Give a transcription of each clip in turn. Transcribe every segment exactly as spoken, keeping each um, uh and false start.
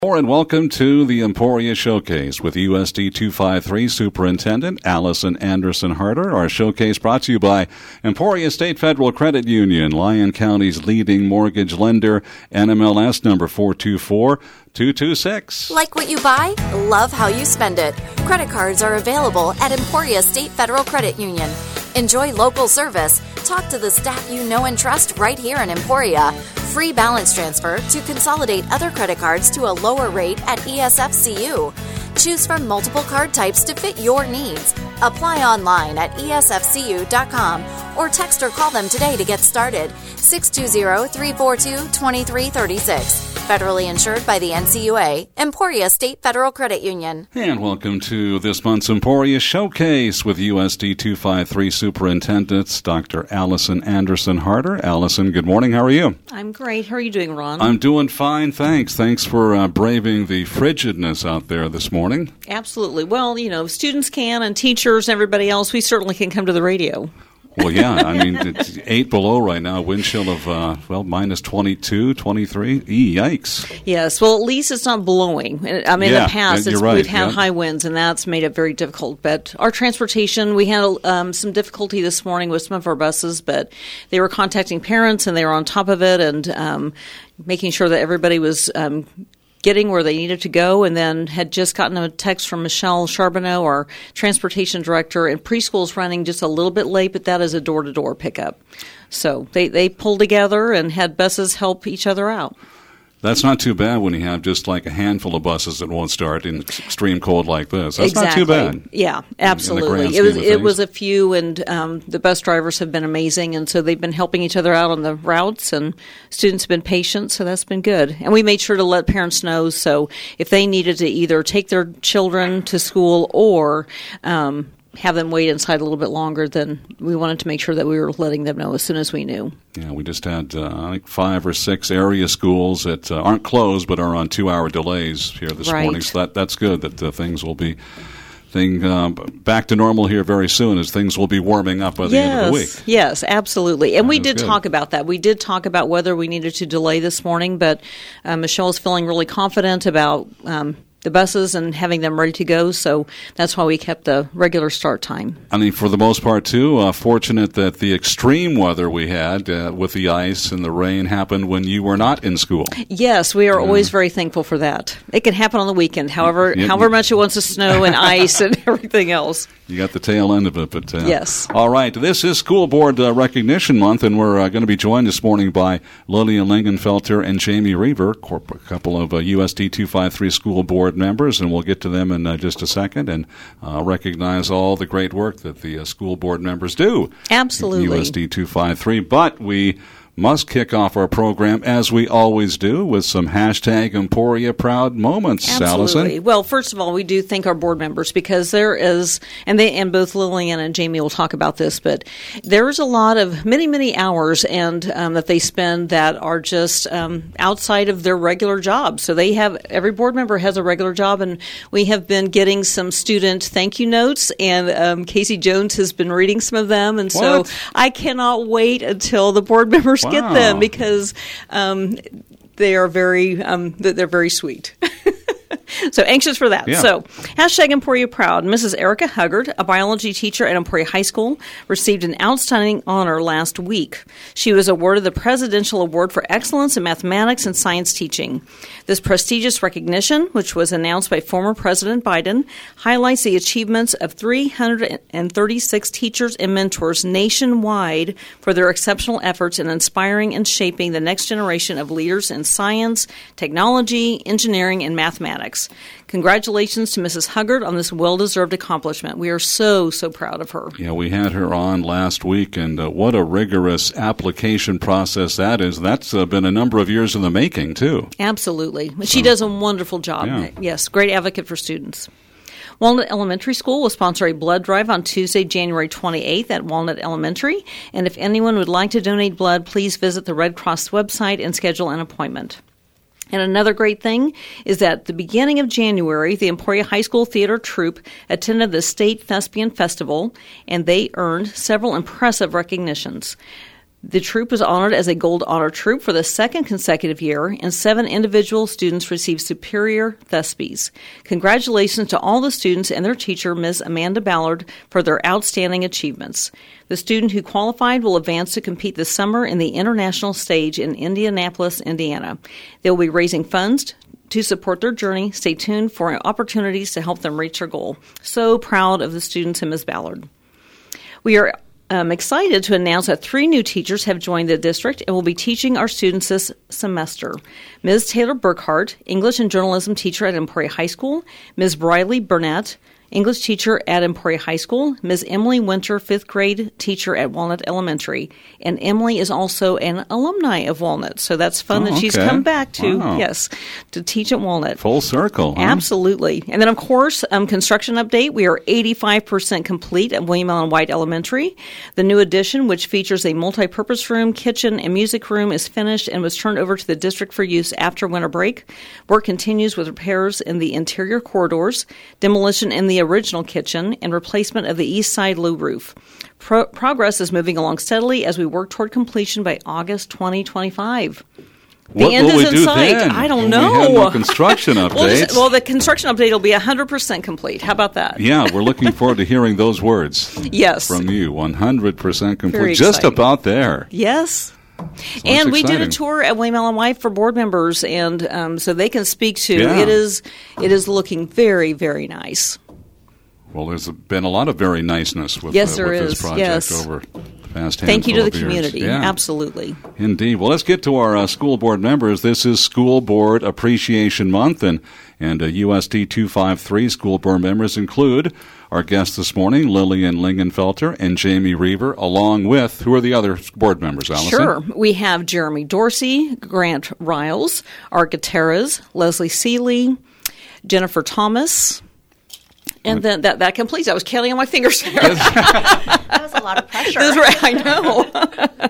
And welcome to the Emporia Showcase with U S D two fifty-three Superintendent Allison Anderson Harder. Our showcase brought to you by Emporia State Federal Credit Union, Lyon County's leading mortgage lender, N M L S number four two four two two six. Like what you buy? Love how you spend it. Credit cards are available at Emporia State Federal Credit Union. Enjoy local service. Talk to the staff you know and trust right here in Emporia. Free balance transfer to consolidate other credit cards to a lower rate at E S F C U. Choose from multiple card types to fit your needs. Apply online at E S F C U dot com or text or call them today to get started. six two zero, three four two, two three three six. Federally insured by the N C U A. Emporia State Federal Credit Union. And welcome to this month's Emporia Showcase with U S D two fifty-three Superintendent Doctor Allison Anderson Harder. Allison, good morning. How are you? I'm great. How are you doing, Ron? I'm doing fine, thanks. Thanks for uh, braving the frigidness out there this morning. Absolutely. Well, you know, students can, and teachers, and everybody else, we certainly can come to the radio. Well, yeah, I mean, it's eight below right now, wind chill of, uh, well, minus twenty-two, twenty-three. E, yikes. Yes, well, at least it's not blowing. I mean, yeah, in the past, you're it's, right, we've had yeah. high winds, and that's made it very difficult. But our transportation, we had um, some difficulty this morning with some of our buses, but they were contacting parents, and they were on top of it, and um, making sure that everybody was um getting where they needed to go, and then had just gotten a text from Michelle Charbonneau, our transportation director, and preschool's running just a little bit late, but that is a door-to-door pickup. So they, they pulled together and had buses help each other out. That's not too bad when you have just like a handful of buses that won't start in extreme cold like this. That's exactly. not too bad. Yeah, absolutely. It was it was a few, and um, the bus drivers have been amazing, and so they've been helping each other out on the routes, and students have been patient, so that's been good. And we made sure to let parents know, so if they needed to either take their children to school or um, have them wait inside a little bit longer, then we wanted to make sure that we were letting them know as soon as we knew. Yeah, we just had, uh, I think, five or six area schools that uh, aren't closed but are on two-hour delays here this right. morning. So that that's good that uh, things will be thing uh, back to normal here very soon, as things will be warming up by the yes, end of the week. Yes, absolutely. And that we did good. talk about that. We did talk about whether we needed to delay this morning, but uh, Michelle is feeling really confident about um, the buses and having them ready to go, so that's why we kept the regular start time. I mean, for the most part, too, uh, fortunate that the extreme weather we had uh, with the ice and the rain happened when you were not in school. Yes, we are yeah. always very thankful for that. It can happen on the weekend, however yeah, however yeah. much it wants to snow and ice and everything else. You got the tail end of it, but uh, yes. All right, this is School Board uh, Recognition Month, and we're uh, going to be joined this morning by Lillian Lingenfelter and Jamie Reaver, a couple of uh, U S D two fifty-three School Board members, and we'll get to them in uh, just a second and uh, recognize all the great work that the uh, school board members do. Absolutely. U S D two fifty-three, but we must kick off our program, as we always do, with some hashtag Emporia Proud moments. Absolutely. Allison? Well, first of all, we do thank our board members, because there is, and they and both Lillian and Jamie will talk about this, but there's a lot of many, many hours and um, that they spend that are just um, outside of their regular job. So they have, every board member has a regular job, and we have been getting some student thank you notes, and um, Casey Jones has been reading some of them, and what? so I cannot wait until the board members Wow. get them, because um, they are very um, they're very sweet. So anxious for that. Yeah. So hashtag Emporia Proud. Missus Erica Huggard, a biology teacher at Emporia High School, received an outstanding honor last week. She was awarded the Presidential Award for Excellence in Mathematics and Science Teaching. This prestigious recognition, which was announced by former President Biden, highlights the achievements of three hundred thirty-six teachers and mentors nationwide for their exceptional efforts in inspiring and shaping the next generation of leaders in science, technology, engineering, and mathematics. Congratulations to Missus Huggard on this well-deserved accomplishment. We are so, so proud of her. Yeah, we had her on last week, and uh, what a rigorous application process that is. That's uh, been a number of years in the making, too. Absolutely. She does a wonderful job. Yeah. Yes, great advocate for students. Walnut Elementary School will sponsor a blood drive on Tuesday, January twenty-eighth at Walnut Elementary. And if anyone would like to donate blood, please visit the Red Cross website and schedule an appointment. And another great thing is that at the beginning of January, the Emporia High School Theater Troupe attended the State Thespian Festival, and they earned several impressive recognitions. The troop was honored as a Gold Honor Troop for the second consecutive year, and seven individual students received Superior Thespies. Congratulations to all the students and their teacher, Miz Amanda Ballard, for their outstanding achievements. The student who qualified will advance to compete this summer in the international stage in Indianapolis, Indiana. They will be raising funds to support their journey. Stay tuned for opportunities to help them reach their goal. So proud of the students and Miz Ballard. We are I'm excited to announce that three new teachers have joined the district and will be teaching our students this semester. Miz Taylor Burkhart, English and Journalism teacher at Emporia High School. Miz Briley Burnett, English teacher at Emporia High School. Miz Emily Winter, fifth grade teacher at Walnut Elementary. And Emily is also an alumni of Walnut, so that's fun oh, that she's okay. come back to, wow. yes, to teach at Walnut. Full circle, huh? Absolutely. And then, of course, um, construction update. We are eighty-five percent complete at William Allen White Elementary. The new addition, which features a multi-purpose room, kitchen, and music room, is finished and was turned over to the district for use after winter break. Work continues with repairs in the interior corridors, demolition in the original kitchen, and replacement of the east side loo roof. Pro- progress is moving along steadily as we work toward completion by August twenty twenty-five. The What end will is we in do sight. then? I don't when know. We have no construction updates. well, just, well, the construction update will be one hundred percent complete. How about that? Yeah, we're looking forward to hearing those words Yes. from you. one hundred percent complete. Very Just exciting. about there. Yes. So and we did a exciting. tour at William Allen White for board members, and um, so they can speak to. Yeah. It is it is looking very, very nice. Well, there's been a lot of very niceness with, Yes, uh, there with this is. project Yes. over the past handful Thank you to the of years. community. Yeah. Absolutely. Indeed. Well, let's get to our uh, school board members. This is School Board Appreciation Month, and, and uh, U S D two fifty-three school board members include our guests this morning, Lillian Lingenfelter and Jamie Reaver, along with, who are the other board members, Allison? Sure. We have Jeremy Dorsey, Grant Riles, Art Gutierrez, Leslie Seeley, Jennifer Thomas. And then that, that completes. I was counting on my fingers there. That was a lot of pressure. That's right. I know.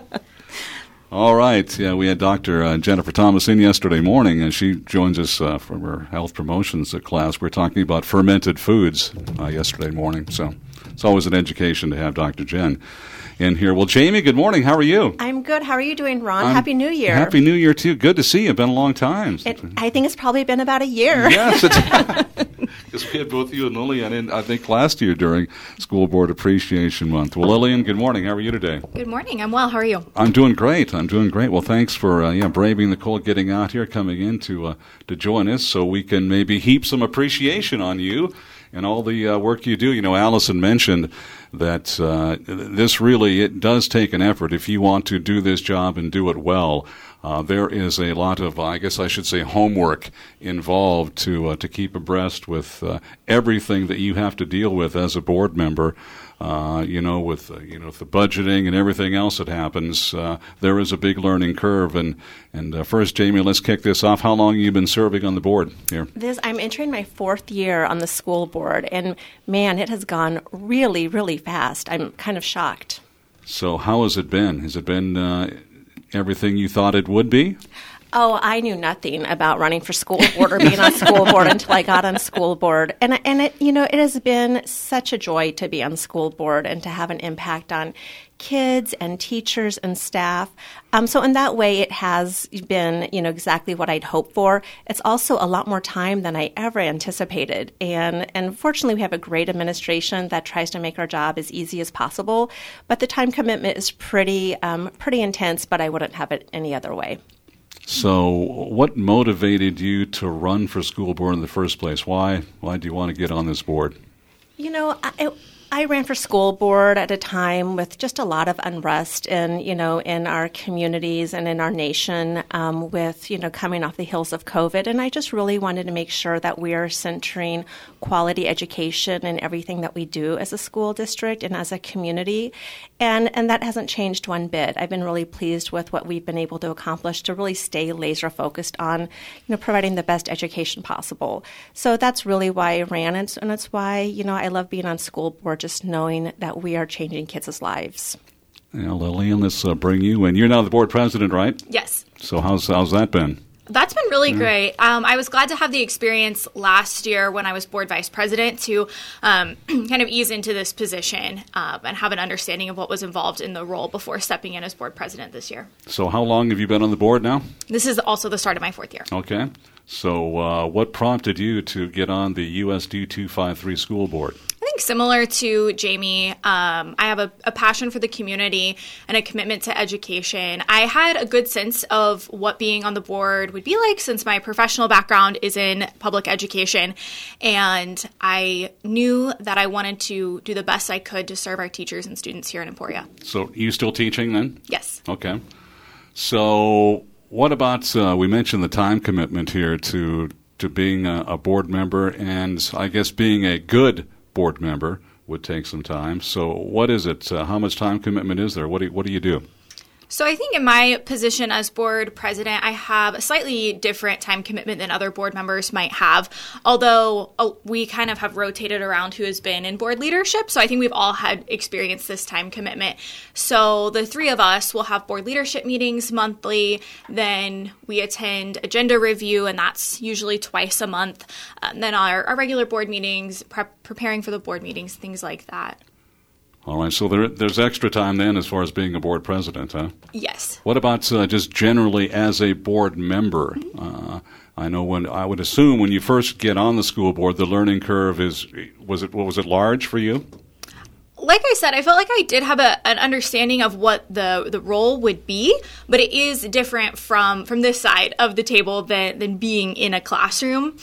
All right. Yeah, we had Doctor Uh, Jennifer Thomas in yesterday morning, and she joins us uh, from her health promotions class. We're talking about fermented foods uh, yesterday morning, so it's always an education to have Doctor Jen in here. Well, Jamie, good morning. How are you? I'm good. How are you doing, Ron? I'm- Happy New Year. Happy New Year, too. Good to see you. Been a long time. It, I think it's probably been about a year. Yes, it's because we had both you and Lillian in, I think, last year during School Board Appreciation Month. Well, Lillian, good morning. How are you today? Good morning. I'm well. How are you? I'm doing great. I'm doing great. Well, thanks for uh, yeah braving the cold, getting out here, coming in to uh, to join us, so we can maybe heap some appreciation on you and all the uh, work you do. You know, Allison mentioned that uh, this really it does take an effort if you want to do this job and do it well. Uh, there is a lot of, I guess I should say, homework involved to uh, to keep abreast with uh, everything that you have to deal with as a board member. Uh, you know, with uh, you know, with the budgeting and everything else that happens, uh, there is a big learning curve. And and uh, first, Jamie, let's kick this off. How long have you been serving on the board here? This I'm entering my fourth year on the school board, and man, it has gone really, really fast. I'm kind of shocked. So, how has it been? Has it been uh, everything you thought it would be? Oh, I knew nothing about running for school board or being on school board until I got on school board. And, and it, you know, it has been such a joy to be on school board and to have an impact on kids and teachers and staff. Um, so in that way, it has been, you know, exactly what I'd hoped for. It's also a lot more time than I ever anticipated. And, and fortunately, we have a great administration that tries to make our job as easy as possible. But the time commitment is pretty, um, pretty intense, but I wouldn't have it any other way. So, what motivated you to run for school board in the first place? Why? Why do you want to get on this board? You know, I, I ran for school board at a time with just a lot of unrest in, you know, in our communities and in our nation um, with, you know, coming off the heels of COVID. And I just really wanted to make sure that we are centering quality education in everything that we do as a school district and as a community. And, and that hasn't changed one bit. I've been really pleased with what we've been able to accomplish to really stay laser focused on, you know, providing the best education possible. So that's really why I ran, and, and it's why, you know, I love being on school board, just knowing that we are changing kids' lives. Yeah, Lillian, let's uh, bring you in. You're now the board president, right? Yes. So how's how's that been? That's been really mm. great. Um, I was glad to have the experience last year when I was board vice president to um, kind of ease into this position uh, and have an understanding of what was involved in the role before stepping in as board president this year. So how long have you been on the board now? This is also the start of my fourth year. Okay. So uh, what prompted you to get on the U S D two fifty-three school board? I think similar to Jamie, um, I have a, a passion for the community and a commitment to education. I had a good sense of what being on the board would be like since my professional background is in public education. And I knew that I wanted to do the best I could to serve our teachers and students here in Emporia. So are you still teaching then? Yes. Okay. So what about, uh, we mentioned the time commitment here to, to being a, a board member, and I guess being a good board member would take some time. So what is it? Uh, how much time commitment is there? What do you, what do you do? So I think in my position as board president, I have a slightly different time commitment than other board members might have, although uh, we kind of have rotated around who has been in board leadership. So I think we've all had experienced this time commitment. So the three of us will have board leadership meetings monthly. Then we attend agenda review, and that's usually twice a month. Uh, and then our, our regular board meetings, prep, preparing for the board meetings, things like that. All right, so there, there's extra time then as far as being a board president, huh? Yes. What about uh, just generally as a board member? Uh, I know when I would assume when you first get on the school board, the learning curve is was it was it large for you? Like I said, I felt like I did have a, an understanding of what the, the role would be, but it is different from, from this side of the table than, than being in a classroom.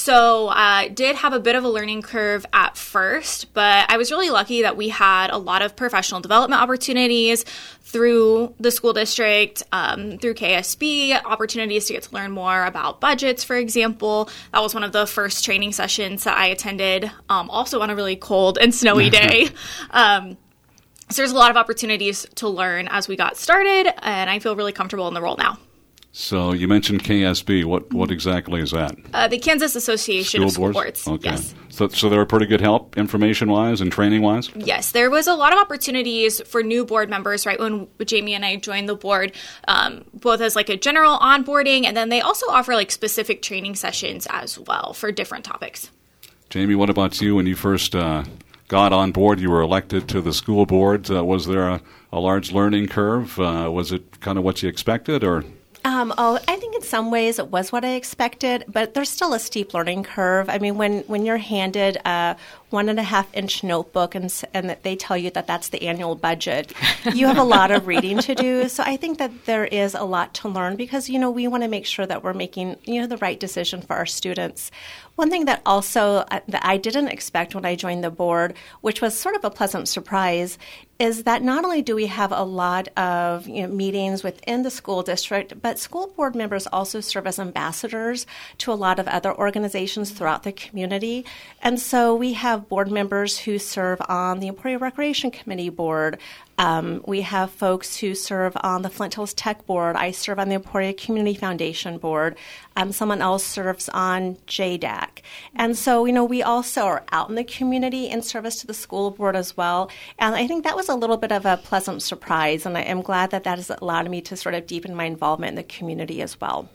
So I uh, did have a bit of a learning curve at first, but I was really lucky that we had a lot of professional development opportunities through the school district, um, through K S B, opportunities to get to learn more about budgets, for example. That was one of the first training sessions that I attended, um, also on a really cold and snowy day. Um, so there's a lot of opportunities to learn as we got started, and I feel really comfortable in the role now. So you mentioned K S B. What what exactly is that? Uh, the Kansas Association School of School Boards? Boards. Okay. Yes. So, so they were pretty good help information-wise and training-wise? Yes. There was a lot of opportunities for new board members, right, when Jamie and I joined the board, um, both as like a general onboarding, and then they also offer like specific training sessions as well for different topics. Jamie, what about you? When you first uh, got on board, you were elected to the school board. Uh, was there a, a large learning curve? Uh, was it kind of what you expected, or... Um, oh, I think in some ways it was what I expected, but there's still a steep learning curve. I mean, when, when you're handed a one and a half inch notebook and and that they tell you that that's the annual budget, you have a lot of reading to do. So I think that there is a lot to learn because, you know, we want to make sure that we're making, you know, the right decision for our students. One thing that also uh, that I didn't expect when I joined the board, which was sort of a pleasant surprise, is that not only do we have a lot of you know, meetings within the school district, but school board members also serve as ambassadors to a lot of other organizations throughout the community. And so we have board members who serve on the Emporia Recreation Committee board. Um, we have folks who serve on the Flint Hills Tech Board. I serve on the Emporia Community Foundation Board. Um, someone else serves on J D A C. And so, you know, we also are out in the community in service to the school board as well. And I think that was a little bit of a pleasant surprise, and I am glad that that has allowed me to sort of deepen my involvement in the community as well.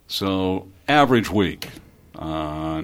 So, average week, uh,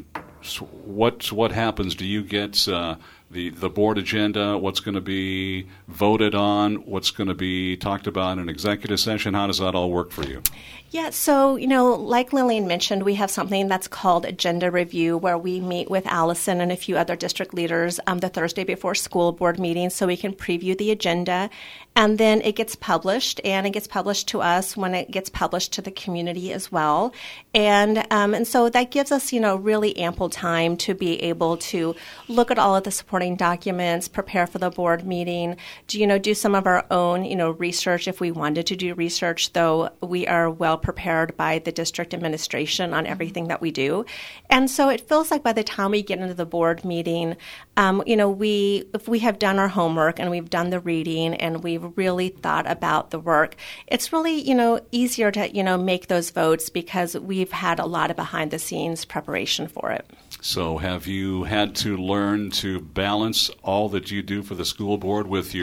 what what happens? Do you get uh, the the board agenda? What's going to be voted on? What's going to be talked about in an executive session? How does that all work for you? Yeah, so, you know, like Lillian mentioned, we have something that's called Agenda Review, where we meet with Allison and a few other district leaders um, the Thursday before school board meetings so we can preview the agenda. And then it gets published, and it gets published to us when it gets published to the community as well. And um, and so that gives us, you know, really ample time to be able to look at all of the supporting documents, prepare for the board meeting, do, you know, do some of our own, you know, research if we wanted to do research, though we are well prepared by the district administration on everything that we do. And so it feels like by the time we get into the board meeting, um, you know, we if we have done our homework and we've done the reading and we've really thought about the work, it's really, you know, easier to, you know, make those votes because we've had a lot of behind-the-scenes preparation for it. So have you had to learn to balance all that you do for the school board with your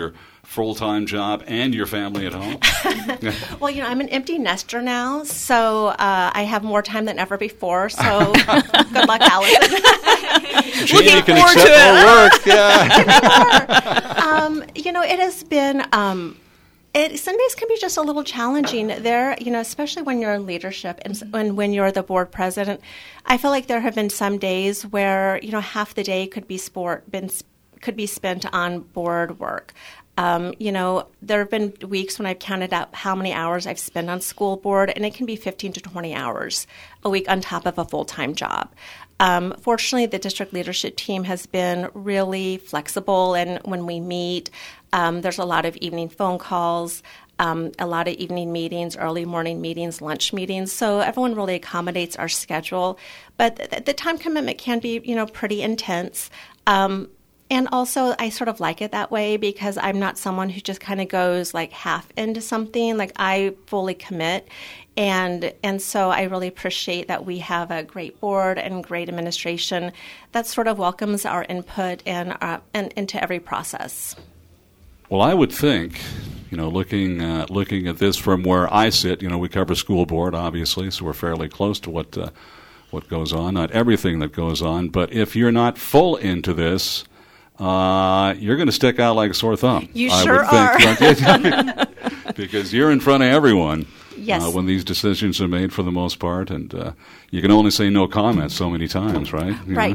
full-time job and your family at home? Well, you know, I'm an empty nester now, so uh, I have more time than ever before. So good luck, Allison. Looking can forward accept to it. More work. Yeah. um, you know, it has been. Um, It some days can be just a little challenging there, you know, especially when you're in leadership and when, when you're the board president. I feel like there have been some days where, you know, half the day could be sport been could be spent on board work. Um, you know, there have been weeks when I've counted out how many hours I've spent on school board, and it can be fifteen to twenty hours a week on top of a full-time job. Um, fortunately, the district leadership team has been really flexible, and when we meet, um, there's a lot of evening phone calls, um, a lot of evening meetings, early morning meetings, lunch meetings. So everyone really accommodates our schedule. But th- the time commitment can be, you know, pretty intense. Um, And also, I sort of like it that way because I'm not someone who just kind of goes like half into something. Like I fully commit. And and so I really appreciate that we have a great board and great administration that sort of welcomes our input and, uh, and into every process. Well, I would think, you know, looking uh, looking at this from where I sit, you know, we cover school board, obviously, so we're fairly close to what uh, what goes on, not everything that goes on. But if you're not full into this, Uh, you're going to stick out like a sore thumb. You I sure would think, are. Because you're in front of everyone yes. uh, when these decisions are made for the most part, and uh, you can only say no comment so many times, right? You right.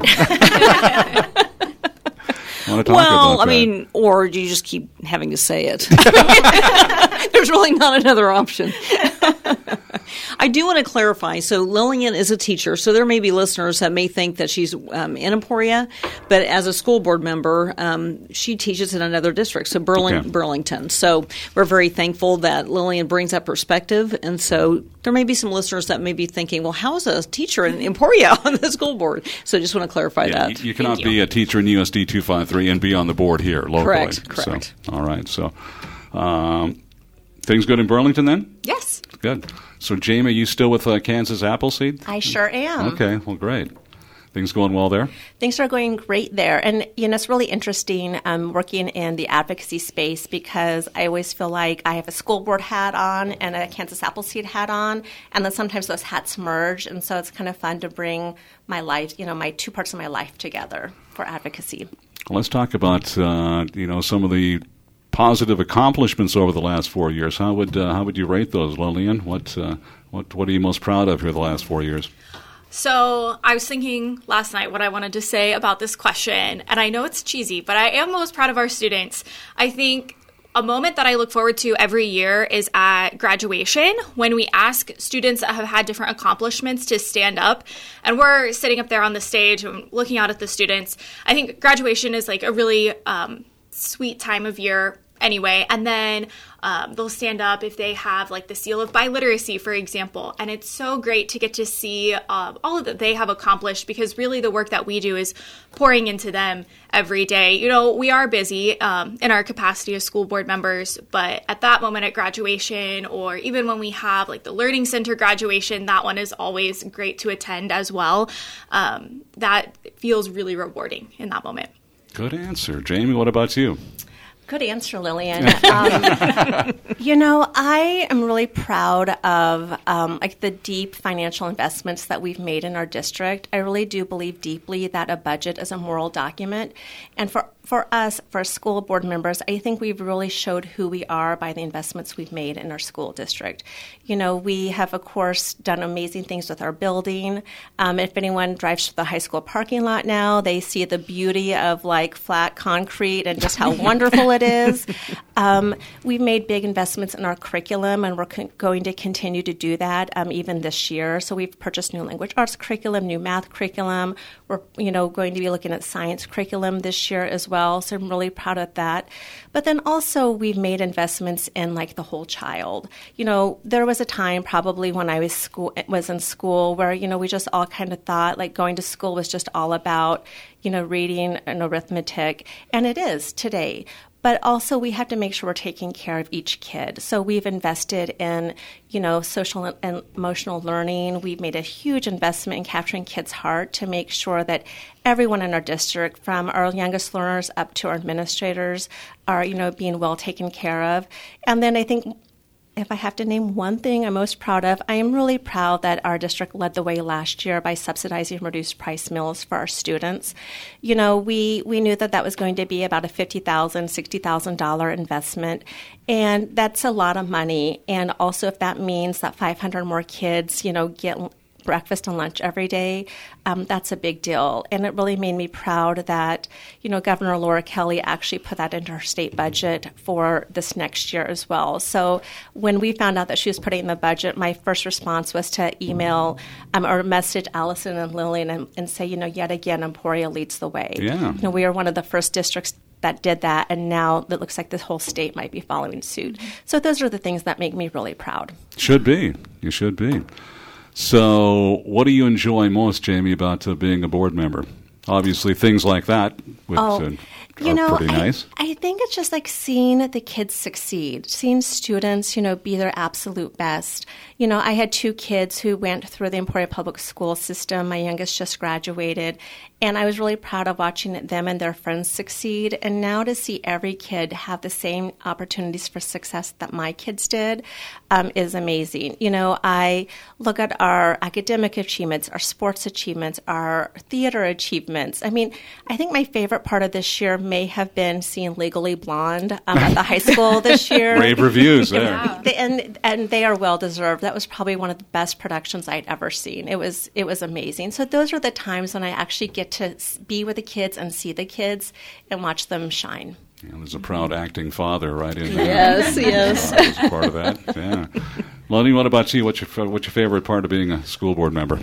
Want to talk well, about I that? mean, or you just keep having to say it. There's really not another option. I do want to clarify. So Lillian is a teacher, so there may be listeners that may think that she's um, in Emporia, but as a school board member, um, she teaches in another district, so Burling- okay. Burlington. So we're very thankful that Lillian brings that perspective, and so there may be some listeners that may be thinking, well, how is a teacher in Emporia on the school board? So I just want to clarify yeah, that. You, you cannot you. be a teacher in U S D two fifty-three and be on the board here locally. Correct, correct. So, all right, so um, things good in Burlington then? Yes. Good. So, Jamie, are you still with uh, Kansas Appleseed? I sure am. Okay, well, great. Things going well there? Things are going great there. And, you know, it's really interesting um, working in the advocacy space because I always feel like I have a school board hat on and a Kansas Appleseed hat on, and then sometimes those hats merge. And so it's kind of fun to bring my life, you know, my two parts of my life together for advocacy. Well, let's talk about, uh, you know, some of the positive accomplishments over the last four years. How would uh, how would you rate those, Lillian? What uh, what what are you most proud of here the last four years? So I was thinking last night what I wanted to say about this question, and I know it's cheesy, but I am most proud of our students. I think a moment that I look forward to every year is at graduation when we ask students that have had different accomplishments to stand up, and we're sitting up there on the stage and looking out at the students. I think graduation is like a really um, sweet time of year anyway, and then um, they'll stand up if they have like the seal of biliteracy, for example, and it's so great to get to see uh, all of that they have accomplished because really the work that we do is pouring into them every day. You know, we are busy um, in our capacity as school board members, but at that moment at graduation or even when we have like the Learning Center graduation, that one is always great to attend as well. Um, that feels really rewarding in that moment. Good answer. Jamie, what about you? Good answer, Lillian. um, you know, I am really proud of um, like the deep financial investments that we've made in our district. I really do believe deeply that a budget is a moral document. And for For us, for school board members, I think we've really showed who we are by the investments we've made in our school district. You know, we have, of course, done amazing things with our building. Um, if anyone drives to the high school parking lot now, they see the beauty of, like, flat concrete and just how wonderful it is. Um, we've made big investments in our curriculum, and we're con- going to continue to do that um, even this year. So we've purchased new language arts curriculum, new math curriculum. We're, you know, going to be looking at science curriculum this year as well. Well, so I'm really proud of that. But then also we've made investments in like the whole child. You know, there was a time probably when I was school was in school where, you know, we just all kind of thought like going to school was just all about, you know, reading and arithmetic. And it is today. but also we have to make sure we're taking care of each kid. So we've invested in, you know, social and emotional learning. We've made a huge investment in capturing kids' heart to make sure that everyone in our district, from our youngest learners up to our administrators, are, you know, being well taken care of. And then I think, if I have to name one thing I'm most proud of, I am really proud that our district led the way last year by subsidizing reduced price meals for our students. You know, we, we knew that that was going to be about a fifty thousand dollars, sixty thousand dollars investment, and that's a lot of money. And also if that means that five hundred more kids, you know, get breakfast and lunch every day, um, that's a big deal. And it really made me proud that, you know, Governor Laura Kelly actually put that into her state budget for this next year as well. So when we found out that she was putting in the budget, my first response was to email um, or message Allison and Lillian and, and say, you know, yet again, Emporia leads the way. Yeah. You know, we are one of the first districts that did that, and now it looks like the whole state might be following suit. So those are the things that make me really proud. Should be. You should be. So what do you enjoy most, Jamie, about uh, being a board member? Obviously, things like that which, oh, uh, you are know, pretty nice. I, I think it's just like seeing the kids succeed, seeing students, you know, be their absolute best. You know, I had two kids who went through the Emporia Public School system. My youngest just graduated, and I was really proud of watching them and their friends succeed. And now to see every kid have the same opportunities for success that my kids did um, is amazing. You know, I look at our academic achievements, our sports achievements, our theater achievements. I mean, I think my favorite part of this year may have been seeing Legally Blonde um, at the high school this year. Rave reviews there. Yeah. And, and they are well deserved. That was probably one of the best productions I'd ever seen. It was it was amazing. So those are the times when I actually get to be with the kids and see the kids and watch them shine. Yeah, there's a proud acting father right in there. Yes, yes. Uh, as part of that, yeah. Lonnie, what about you? What's your what's your favorite part of being a school board member?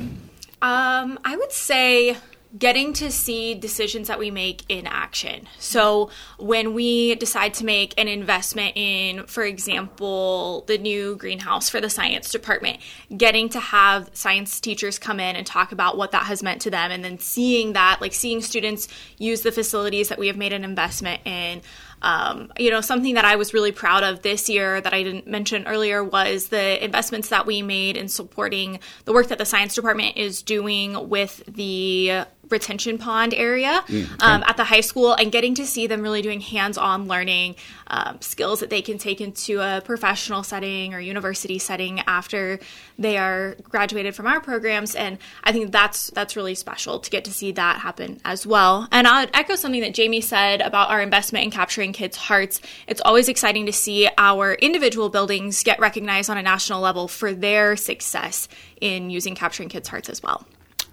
Um, I would say getting to see decisions that we make in action. So when we decide to make an investment in, for example, the new greenhouse for the science department, getting to have science teachers come in and talk about what that has meant to them, and then seeing that, like seeing students use the facilities that we have made an investment in. Um, you know, something that I was really proud of this year that I didn't mention earlier was the investments that we made in supporting the work that the science department is doing with the retention pond area mm, okay. um, at the high school, and getting to see them really doing hands-on learning um, skills that they can take into a professional setting or university setting after they are graduated from our programs. And I think that's that's really special to get to see that happen as well. And I'd echo something that Jamie said about our investment in capturing kids' hearts. It's always exciting to see our individual buildings get recognized on a national level for their success in using capturing kids' hearts as well.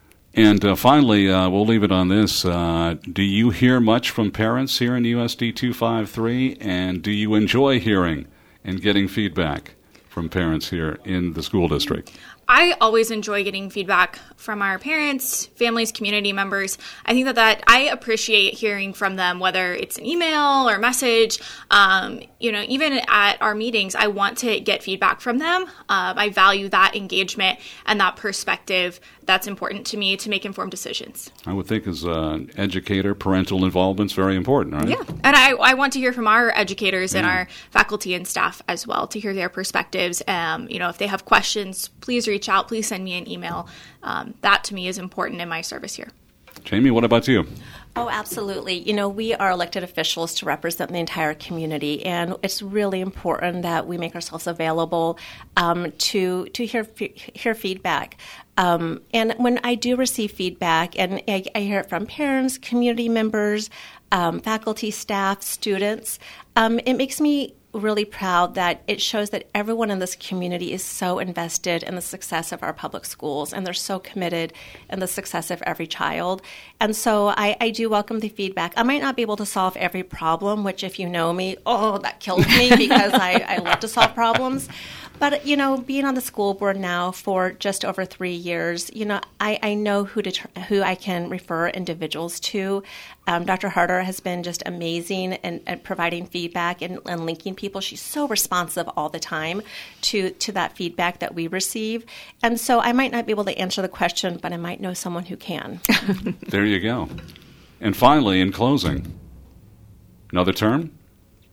And uh, finally, uh, we'll leave it on this. Uh, do you hear much from parents here in U S D two fifty-three? And do you enjoy hearing and getting feedback from parents here in the school district? I always enjoy getting feedback from our parents, families, community members. I think that, that I appreciate hearing from them, whether it's an email or message. Um, you know, even at our meetings, I want to get feedback from them. Um, I value that engagement and that perspective. That's important to me to make informed decisions. I would think as an educator, parental involvement is very important, right? Yeah, and I, I want to hear from our educators yeah. and our faculty and staff as well, to hear their perspectives. Um, you know, if they have questions, please reach out. Please send me an email. Um, that, to me, is important in my service here. Jamie, what about you? Oh, absolutely. You know, we are elected officials to represent the entire community, and it's really important that we make ourselves available um, to to hear hear feedback. Um, and when I do receive feedback, and I, I hear it from parents, community members, um, faculty, staff, students, um, it makes me really proud that it shows that everyone in this community is so invested in the success of our public schools, and they're so committed in the success of every child. And so I, I do welcome the feedback. I might not be able to solve every problem, which if you know me, oh, that kills me because I, I love to solve problems. But, you know, being on the school board now for just over three years, you know, I, I know who to, who I can refer individuals to. Um, Doctor Harder has been just amazing in, in providing feedback and, and linking people. She's so responsive all the time to, to that feedback that we receive. And so I might not be able to answer the question, but I might know someone who can. There you go. And finally, in closing, another term?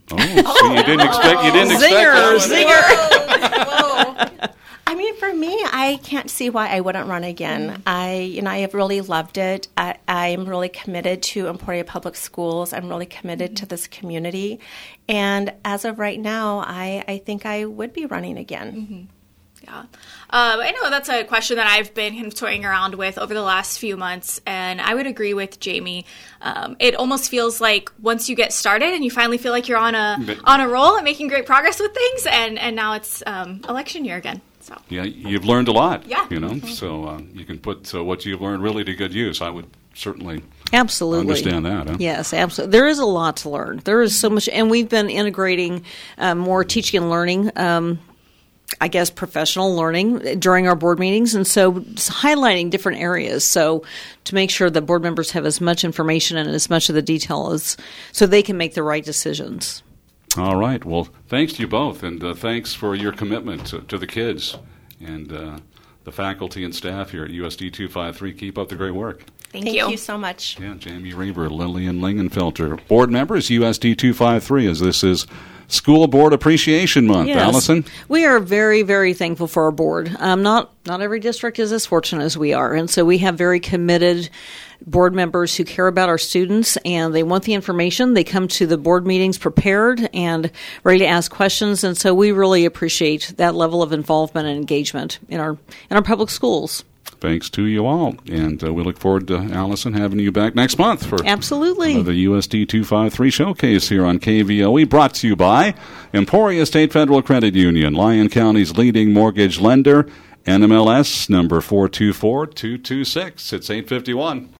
Oh, so you didn't expect you didn't expect that Zinger, one. zinger. I mean, for me, I can't see why I wouldn't run again. Mm-hmm. I, you know, I have really loved it. I, I'm really committed to Emporia Public Schools. I'm really committed mm-hmm. to this community. And as of right now, I, I think I would be running again. Mm-hmm. Yeah. Um, I know that's a question that I've been kind of toying around with over the last few months, and I would agree with Jamie. Um, it almost feels like once you get started and you finally feel like you're on a but, on a roll and making great progress with things, and, and now it's um, election year again. So. Yeah, you've learned a lot. Yeah. You know, mm-hmm. so uh, you can put uh, what you've learned really to good use. I would certainly absolutely understand that. Huh? Yes, absolutely. There is a lot to learn. There is so much, and we've been integrating uh, more teaching and learning. Um, I guess, professional learning during our board meetings, and so highlighting different areas. So to make sure that board members have as much information and as much of the detail as so they can make the right decisions. All right. Well, thanks to you both, and uh, thanks for your commitment to, to the kids and uh, the faculty and staff here at U S D two fifty-three. Keep up the great work. Thank, Thank you. you so much. Yeah, Jamie Reber, Lillian Lingenfelter. Board members, U S D two fifty-three, as this is School Board Appreciation Month. Yes. Allison? We are very, very thankful for our board. Um, not not every district is as fortunate as we are, and so we have very committed board members who care about our students, and they want the information. They come to the board meetings prepared and ready to ask questions, and so we really appreciate that level of involvement and engagement in our in our public schools. Thanks to you all, and uh, we look forward to, Allison, having you back next month for Absolutely. the U S D two fifty-three Showcase here on K V O E, brought to you by Emporia State Federal Credit Union, Lyon County's leading mortgage lender, N M L S number four two four two two six. It's eight fifty-one.